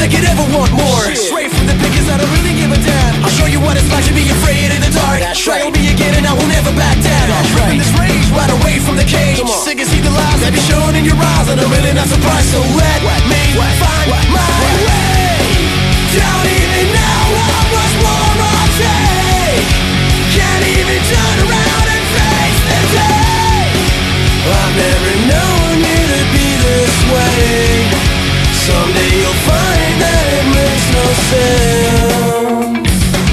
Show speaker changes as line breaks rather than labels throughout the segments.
I could ever want more. Straight from the pickers, I don't really give a damn. I'll show you what it's like to be afraid in the dark. Try me again and I will never back down. I'm ripping this rage right away from the cage. Sick and see the lies that be shown in your eyes, and I'm really not surprised. So let me find my way. Don't even know how much more I'll take. Can't even turn around and face the day. I've never known you to be this way. Someday you'll find that it makes no sense.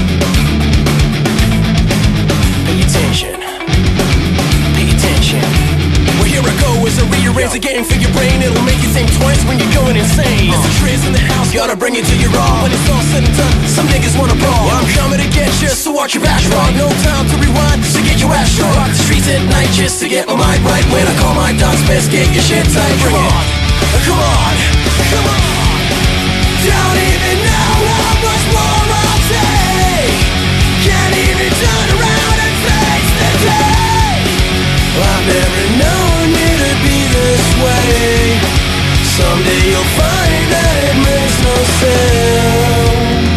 Pay attention. Pay attention. Well, here I go as I rearrange the game for your brain. It'll make you think twice when you're going insane. There's a trace in the house, gotta bring it to your raw. When it's all said and done, some niggas wanna brawl. I'm coming to get you, so watch your back strong. No time to rewind, so get your ass strong. Rock the streets at night just to get my mind right. When I call my dogs, best get your shit tight. Come on, come on, come on. Don't even know how much more I'll take. Can't even turn around and face the day. I've never known you to be this way. Someday you'll find that it makes no sense.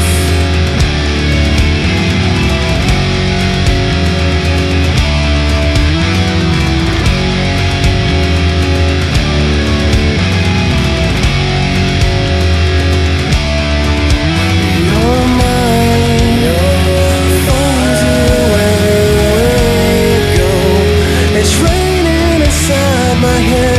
You're mine, finds you everywhere you go. It's raining inside my head.